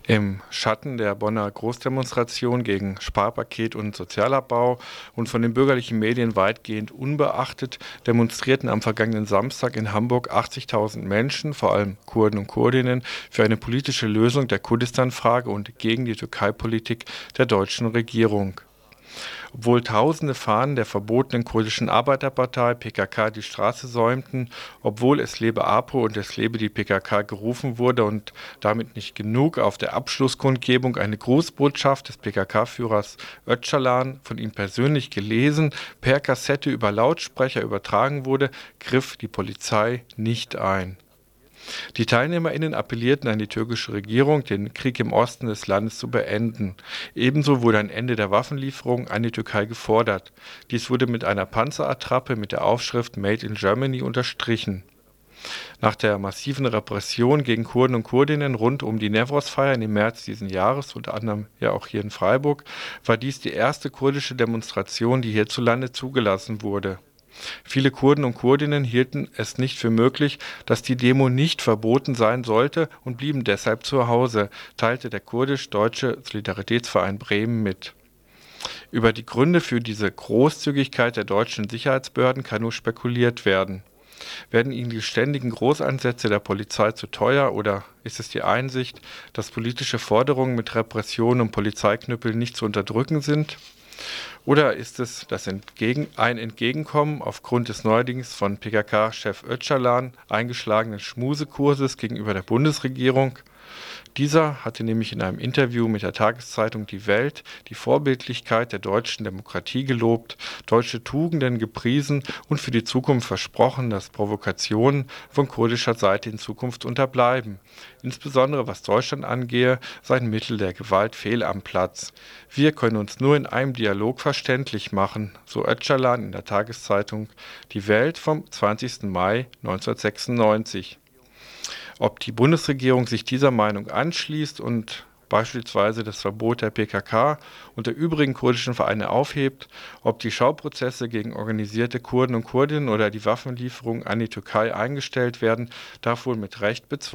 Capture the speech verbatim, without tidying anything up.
Im Schatten der Bonner Großdemonstration gegen Sparpaket und Sozialabbau und von den bürgerlichen Medien weitgehend unbeachtet demonstrierten am vergangenen Samstag in Hamburg achtzigtausend Menschen, vor allem Kurden und Kurdinnen, für eine politische Lösung der Kurdistan-Frage und gegen die Türkei-Politik der deutschen Regierung. Obwohl tausende Fahnen der verbotenen kurdischen Arbeiterpartei P K K die Straße säumten, obwohl es lebe APO und es lebe die P K K gerufen wurde und damit nicht genug, auf der Abschlusskundgebung eine Grußbotschaft des P K K-Führers Öcalan, von ihm persönlich gelesen, per Kassette über Lautsprecher übertragen wurde, griff die Polizei nicht ein. Die TeilnehmerInnen appellierten an die türkische Regierung, den Krieg im Osten des Landes zu beenden. Ebenso wurde ein Ende der Waffenlieferungen an die Türkei gefordert. Dies wurde mit einer Panzerattrappe mit der Aufschrift Made in Germany unterstrichen. Nach der massiven Repression gegen Kurden und Kurdinnen rund um die Newroz-Feiern im März diesen Jahres, unter anderem ja auch hier in Freiburg, war dies die erste kurdische Demonstration, die hierzulande zugelassen wurde. Viele Kurden und Kurdinnen hielten es nicht für möglich, dass die Demo nicht verboten sein sollte und blieben deshalb zu Hause, teilte der kurdisch-deutsche Solidaritätsverein Bremen mit. Über die Gründe für diese Großzügigkeit der deutschen Sicherheitsbehörden kann nur spekuliert werden. Werden ihnen die ständigen Großeinsätze der Polizei zu teuer oder ist es die Einsicht, dass politische Forderungen mit Repression und Polizeiknüppel nicht zu unterdrücken sind? Oder ist es das Entgegen ein Entgegenkommen aufgrund des neuerdings von P K K-Chef Öcalan eingeschlagenen Schmusekurses gegenüber der Bundesregierung? Dieser hatte nämlich in einem Interview mit der Tageszeitung Die Welt die Vorbildlichkeit der deutschen Demokratie gelobt, deutsche Tugenden gepriesen und für die Zukunft versprochen, dass Provokationen von kurdischer Seite in Zukunft unterbleiben. Insbesondere was Deutschland angehe, seien Mittel der Gewalt fehl am Platz. Wir können uns nur in einem Dialog verständlich machen, so Öcalan in der Tageszeitung Die Welt vom zwanzigsten Mai neunzehnhundertsechsundneunzig. Ob die Bundesregierung sich dieser Meinung anschließt und beispielsweise das Verbot der P K K und der übrigen kurdischen Vereine aufhebt, ob die Schauprozesse gegen organisierte Kurden und Kurdinnen oder die Waffenlieferungen an die Türkei eingestellt werden, darf wohl mit Recht bezweifelt werden.